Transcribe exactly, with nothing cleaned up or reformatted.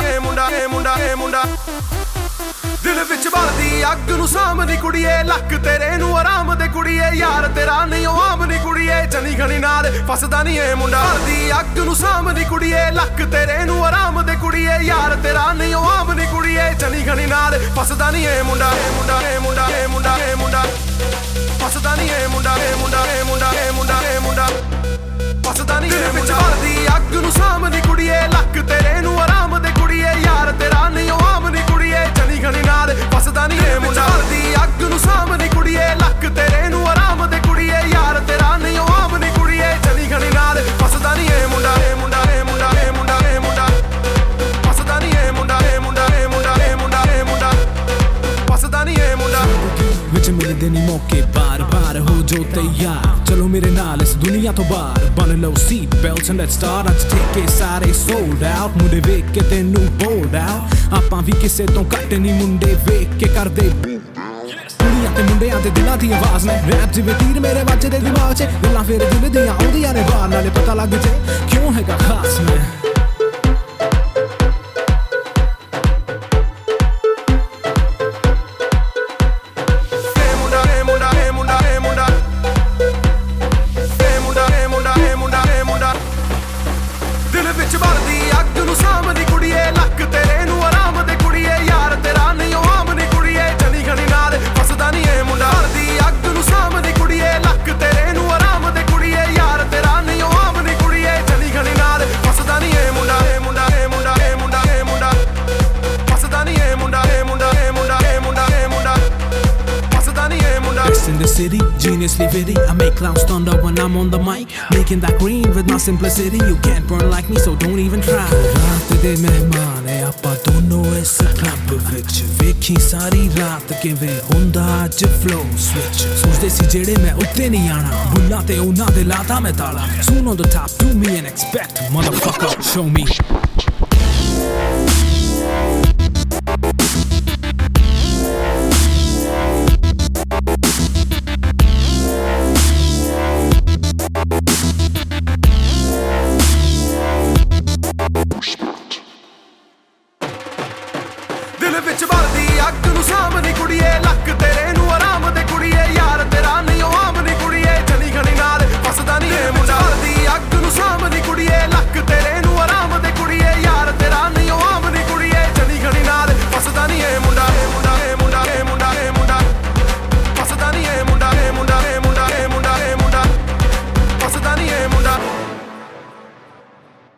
ਏ ਮੁੰਡਾ ਏ ਮੁੰਡਾ ਏ ਮੁੰਡਾ ਦਿਲ ਵਿੱਚ ਬਲਦੀ ਅੱਗ ਨੂੰ ਸਾਂਭਦੀ ਕੁੜੀਏ ਲੱਕ ਤੇਰੇ ਨੂੰ ਆਰਾਮ ਦੇ ਕੁੜੀਏ ਯਾਰ ਤੇਰਾ ਨਹੀਂ ਉਹ ਆਮ ਨੀ ਕੁੜੀਏ ਚਨੀ ਖਣੀ ਨਾਲ ਫਸਦਾ ਨਹੀਂ ਏ ਮੁੰਡਾ ਬਲਦੀ ਅੱਗ ਨੂੰ ਸਾਂਭਦੀ ਕੁੜੀਏ ਲੱਕ ਤੇਰੇ ਨੂੰ ਆਰਾਮ ਦੇ ਕੁੜੀਏ ਯਾਰ ਤੇਰਾ ਨਹੀਂ ਉਹ ਆਮ ਨੀ ਕੁੜੀਏ ਚਨੀ ਖਣੀ ਨਾਲ ਫਸਦਾ ਨਹੀਂ ਏ ਮੁੰਡਾ ਏ ਮੁੰਡਾ ਏ ਮੁੰਡਾ ਏ ਮੁੰਡਾ ਏ ਮੁੰਡਾ ਫਸਦਾ ਨਹੀਂ ਏ ਮੁੰਡਾ ਏ ਮੁੰਡਾ ਏ ਮੁੰਡਾ ਏ ਮੁੰਡਾ ਏ ਮੁੰਡਾ ਫਸਦਾ ਨਹੀਂ ਏ ਵਿੱਚ ਬਲਦੀ ਅੱਗ ਨੂੰ ਸਾਂਭਦੀ ਕੁੜੀਏ ਲੱਕ ਤੇਰੇ ਨੂੰ ਆਰਾਮ ਦੇ ਕੁੜੀਏ ਯਾਰ ਤੇਰਾ ਨਹੀਂ ਉਹ ਆਮ ਨੀ ਕੁੜੀਏ ਚਨੀ ਖਣੀ ਨਾਲ ਫਸਦਾ ਨਹੀਂ ਏ ਮੁੰਡਾ ਬਲਦੀ ਅੱਗ ਨੂੰ ਸਾਂਭਦੀ ਕੁੜੀਏ ਲੱਕ ਤੇਰੇ ਨੂੰ ਆਰਾਮ ਦੇ ਕੁੜੀਏ ਯਾਰ ਤੇਰਾ ਨਹੀਂ ਉਹ ਆਮ ਨੀ ਕੁੜੀਏ ਚਨੀ ਖਣੀ ਨਾਲ ਫਸਦਾ ਨਹੀਂ ਏ ਮੁੰਡਾ ਏ ਮੁੰਡਾ ਏ ਮੁੰਡਾ ਏ ਮੁੰਡਾ ਏ ਮੁੰਡਾ ਫਸਦਾ ਨਹੀਂ ਏ ਮੁੰਡਾ ਏ ਮੁੰਡਾ ਏ ਮੁੰਡਾ ਏ ਮੁੰਡਾ ਏ ਮੁੰਡਾ ਫਸਦਾ ਨਹੀਂ ਏ ਮੁੰਡਾ ਵਿੱਚ ਮਿਲਦੇ ਨੀ ਮੌਕੇ ਬਾਰ ਬਾਰ ਹੋ ਜੋ ਤਿਆਰ ਚਲੋ ਮੇਰੇ ਨਾਲ ਇਸ ਦੁਨੀਆ ਤੋਂ ਬਾਹਰ ਬਨ ਲਓ seat belts and let's start ਅੱਜ ਠੇਕੇ ਸਾਰੇ ਸੋਲਡ ਆਊਟ ਮੁੰਡੇ ਵੇਖ ਕੇ ਤੈਨੂੰ ਬੋਲਡ ਆਊਟ ਆਪਾਂ ਵੀ ਕਿਸੇ ਤੋਂ ਘੱਟ ਨਹੀਂ ਮੁੰਡੇ ਵੇਖ ਕੇ ਕਰਦੇ ਕੁੜੀਆਂ ਤੇ ਮੁੰਡਿਆਂ ਦੇ ਦਿਲਾਂ ਦੀ ਆਵਾਜ਼ ਨੇ ਰੈਪ ਜਿਵੇਂ ਤੀਰ ਮੇਰੇ ਵੱਜਦੇ ਦਿਮਾਗ 'ਚ ਗੱਲਾਂ ਫੇਰ ਦਿਲ ਦੀਆਂ ਆਉਂਦੀਆਂ ਨੇ ਬਾਹਰ ਨਾਲੇ ਪਤਾ ਲੱਗ ਜੇ ਕਿਉਂ ਹੈਗਾ ਖਾਸ ਮੈਂ ਦਿਲ ਵਿੱਚ ਬਲਦੀ ਅੱਗ ਨੂੰ ਸਾਂਭਦੀ ਕੁੜੀਏ ਲੱਕ ਤੇਰੇ ਨੂੰ ਆਰਾਮ ਦੇ ਕੁੜੀਏ ਯਾਰ ਤੇਰਾ ਨਹੀਂ ਉਹ ਆਮ ਨੀ ਕੁੜੀਏ ਚਨੀ ਖਣੀ ਨਾਲ ਫਸਦਾ ਨਹੀਂ ਏ ਮੁੰਡਾ ਬਲਦੀ ਅੱਗ ਨੂੰ ਸਾਂਭਦੀ ਕੁੜੀਏ ਲੱਕ ਤੇਰੇ ਨੂੰ ਆਰਾਮ ਦੇ ਕੁੜੀਏ ਯਾਰ ਤੇਰਾ ਨਹੀਂ ਉਹ ਆਮ ਨੀ ਕੁੜੀਏ ਚਨੀ ਖਣੀ ਨਾਲ ਫਸਦਾ ਨਹੀਂ ਏ ਮੁੰਡਾ ਏ ਮੁੰਡਾ ਏ ਮੁੰਡਾ ਏ ਮੁੰਡਾ ਏ ਮੁੰਡਾ ਫਸਦਾ ਨਹੀਂ ਏ ਮੁੰਡਾ ਏ ਮੁੰਡਾ ਏ ਮੁੰਡਾ ਏ ਮੁੰਡਾ ਏ ਮੁੰਡਾ ਫਸਦਾ ਨਹੀਂ ਏ ਮੁੰਡਾ in the city, geniusly witty. I make clowns thunder when I'm on the mic, making that green with my simplicity. You can't burn like me, so don't even try. रात दे मेहमान है आपा दोनों इस club विच वेखी सारी रात किवें हुंदा अज flow switch सोचदे सी जेड़े मैं उत्ते नहीं आना बुल्ला ते उन्हां दे लाता मैं ताला soon on the top do me and expect motherfucker show me